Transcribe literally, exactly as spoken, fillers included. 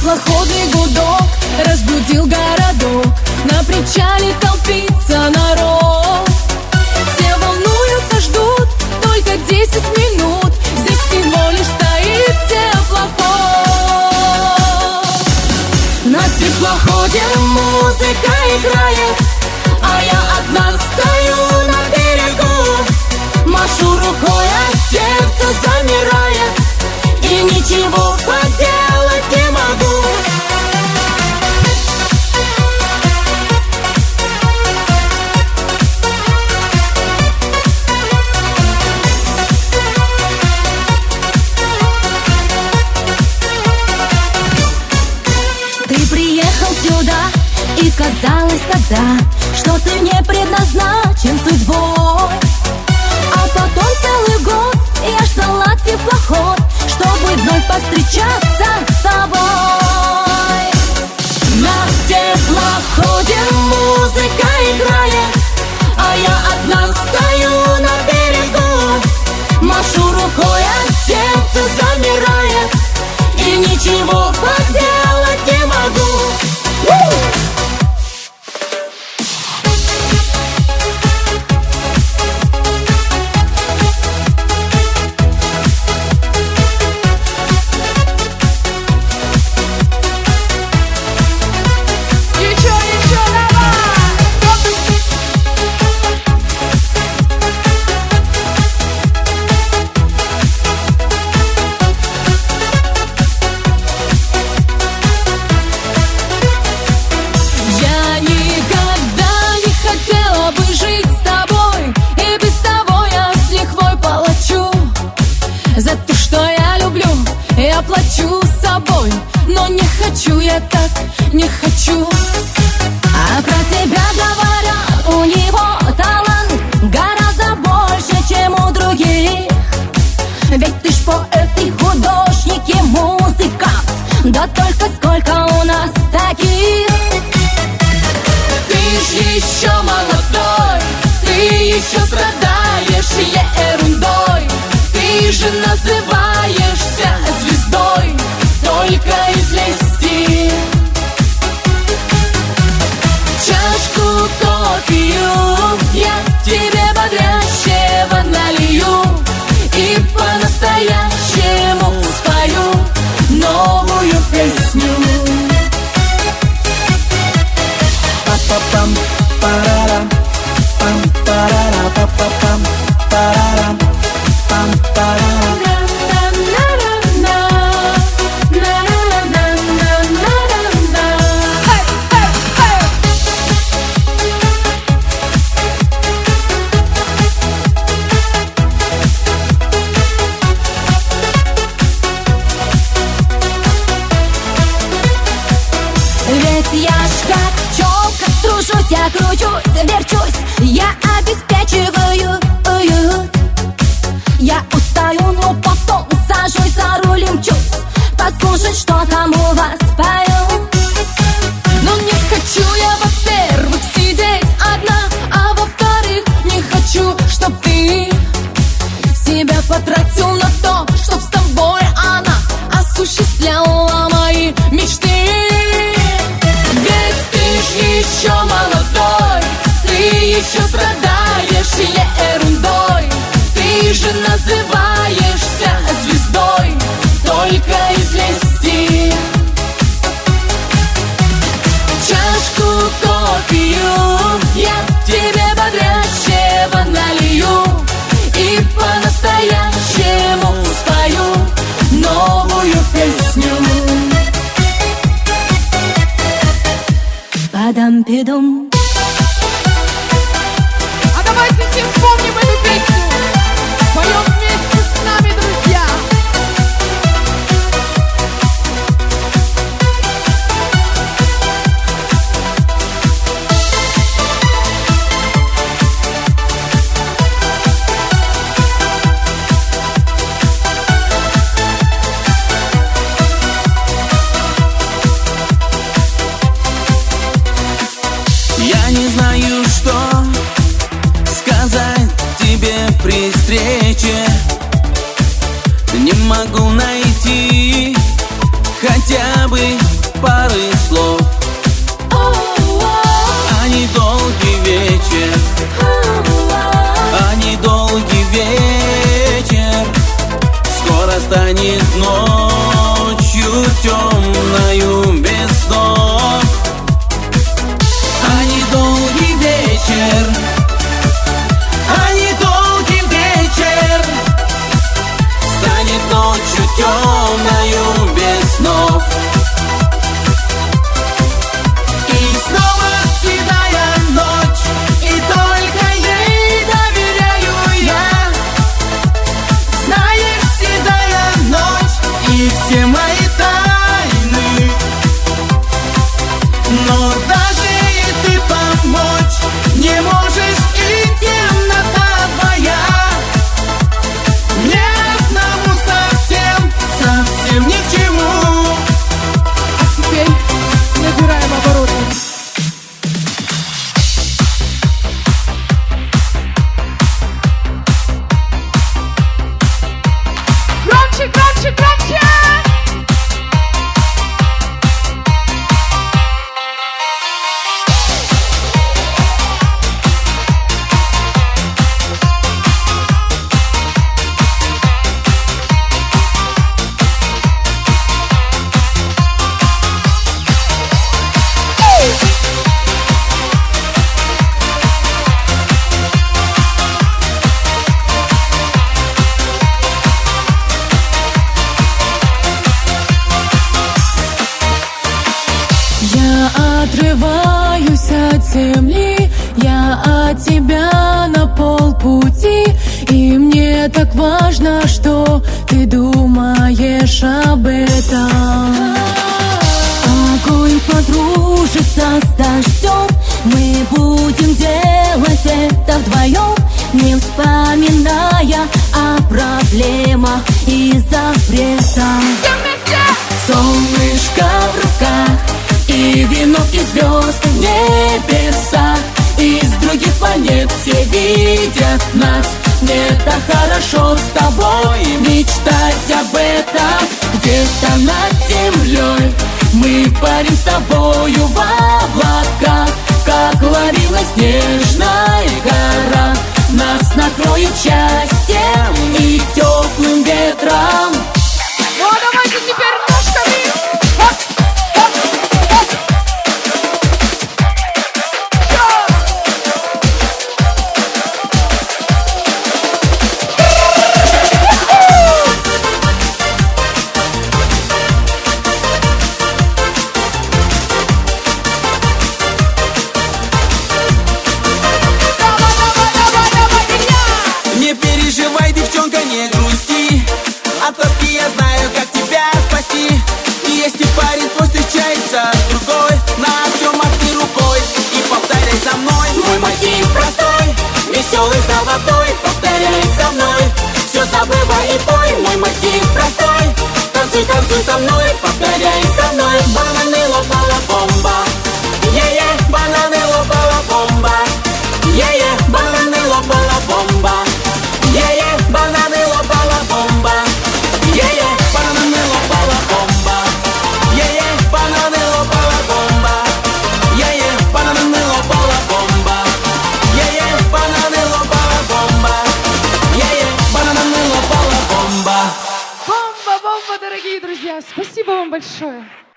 теплоходный гудок разбудил городок. На причале толпится народ. Все волнуются, ждут только десять минут. Здесь всего лишь стоит теплоход. На теплоходе музыка играет, а я одна стою на берегу. Машу рукой, а сердце замирает, и ничего поделать не могу. Ты приехал сюда, и казалось тогда, что ты не предназначен судьбой. А потом целый год я ждала теплоход, чтобы вновь повстречаться с тобой. На теплоходе музыка играет, а я одна стою на берегу. Машу рукой, а сердце замирает, и ничего поделать не могу. За то, что я люблю, я плачу с собой. Но не хочу я так, не хочу. А про тебя говорят, у него талант гораздо больше, чем у других. Ведь ты ж поэт и художник и музыкант, да только сколько у нас таких. Ты ж еще молодой, ты еще страдаешь ерундой. Ты же называешься звездой только из лести. Чашку кофею я тебе бодрящего налью, и по-настоящему спою новую песню. Па-па-пам, парарам, пам-парара, па-па-пам, парарам. Ведь я ж как пчелка, тружусь, я кручусь, верчусь, я обеспечиваю уют. Я устаю, но потом сажусь за руль и мчусь послушать, что там у вас поют. Но не хочу я, во-первых, сидеть одна, а во-вторых, не хочу, чтоб ты себя потратил на то, чтоб с тобой она осуществляла мои мечты. Ведь ты ж еще молодой, ты еще страдаешь ерундой. Ты же называешься звездой только из лести. Чашку кофею я тебе бодрящего налью, и по-настоящему спою новую песню. Падам-пидум. А давайте все вспомним эту песню. Поем вместе с нами, друзья. темною без снов. А недолгий вечер, а недолгий вечер станет ночью темною без снов. И снова седая ночь, и только ей доверяю я. Знаешь, седая ночь и все мои тайны, но даже и ты помочь не можешь, и темнота твоя мне одному совсем, совсем ни к чему. А теперь набираем обороты. Громче, громче, громче! Я отрываюсь от земли, я от тебя на полпути, и мне так важно, что ты думаешь об этом. Огонь подружится с дождем, мы будем делать это вдвоем, не вспоминая о проблемах и запретах. Солнышко в руках и венок из звезд в небесах. Из других планет все видят нас. Мне так хорошо с тобой мечтать об этом. Где-то над землей мы парим с тобою в облаках. Как ловила снежная гора, нас накроет счастьем и теплым ветром. Ну а давайте теперь ножками. Хоп, хоп, хоп. Давай, давай, давай, давай, я! Не переживай, девчонка, не грусти. От тоски я знаю, как тебя спасти. И если парень твой встречается с другой, на все махни рукой и повторяй за мной. Мой мотив простой, веселый, золотой. Повторяй за мной, все забывай и пой. Мой мотив простой, танцуй, танцуй со мной. Повторяй за мной. Бананы лопала бомба, е-е, бананы лопала бомба, е-е, бананы лопала бомба, е-е, бананы лопала бомба, е-е, бананы лопала бомба, е-е, бананы лопала бомба, е-е, бананы лопала бомба, е-е, бананы лопала бомба, е-е, бананы лопала бомба. Бомба, бомба, дорогие друзья! Спасибо вам большое!